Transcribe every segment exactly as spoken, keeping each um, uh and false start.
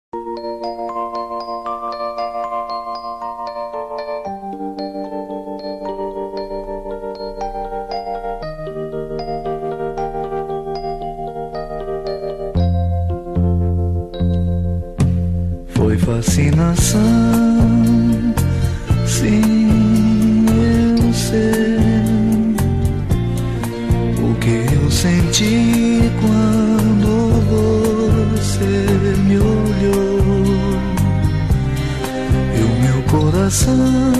Foi fascinação, sim, eu sei o que eu senti quando você me olhou, e o meu coração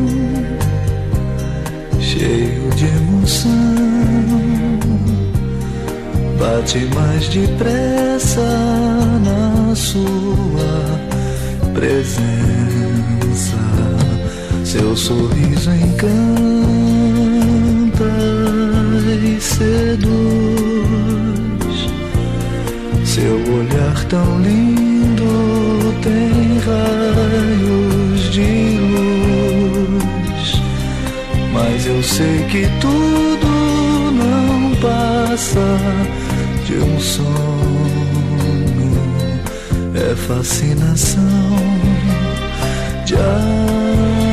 cheio de emoção bate mais depressa na sua presença. Seu sorriso encanta e seduz, seu olhar tão lindo tem raios de luz. Mas eu sei que tudo não passa de um sonho, é fascinação de amor.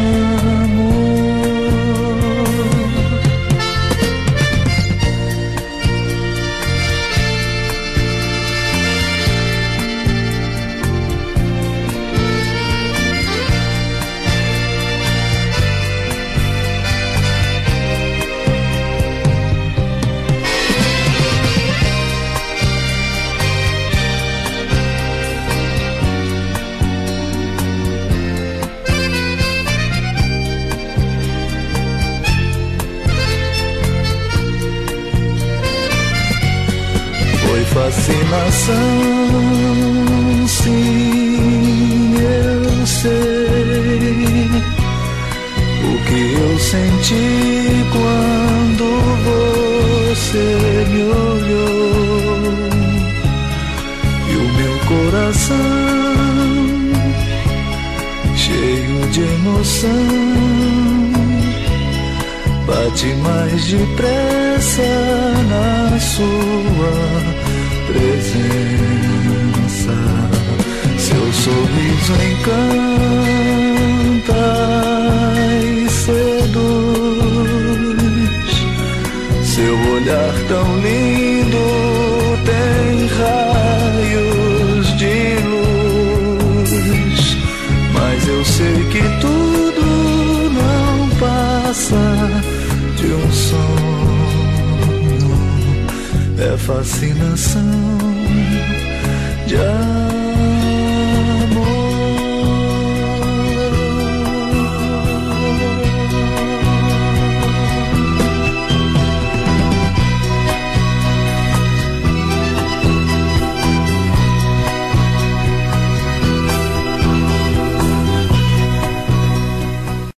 Fascinação, sim, eu sei o que eu senti quando você me olhou, e o meu coração cheio de emoção bate mais depressa na sua presença. Seu sorriso encanta e seduz, seu olhar tão lindo tem raios de luz. Mas eu sei que tudo não passa de um sonho, é fascinação de amor.